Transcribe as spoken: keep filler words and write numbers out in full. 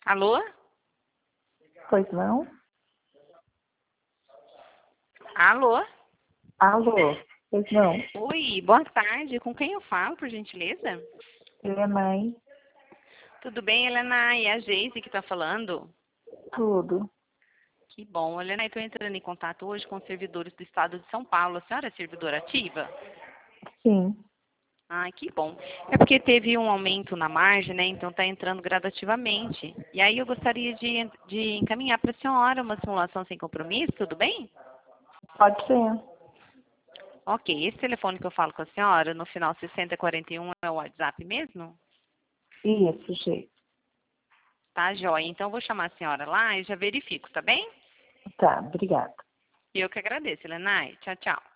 Alô? Pois não? Alô? Alô? Pois não? Oi, boa tarde. Com quem eu falo, por gentileza? Ele é mãe? Tudo bem, Helena? É a Geise que está falando? Tudo. Que bom. Helena, eu estou entrando em contato hoje com os servidores do estado de São Paulo. A senhora é servidora ativa? Sim. Ah, que bom. É porque teve um aumento na margem, né? Então está entrando gradativamente. E aí eu gostaria de, de encaminhar para a senhora uma simulação sem compromisso, tudo bem? Pode ser. Ok, esse telefone que eu falo com a senhora, no final sessenta quarenta e um, é o WhatsApp mesmo? Isso, jeito. Tá, joia. Então eu vou chamar a senhora lá e já verifico, tá bem? Tá, obrigada. E eu que agradeço, Helenai. Tchau, tchau.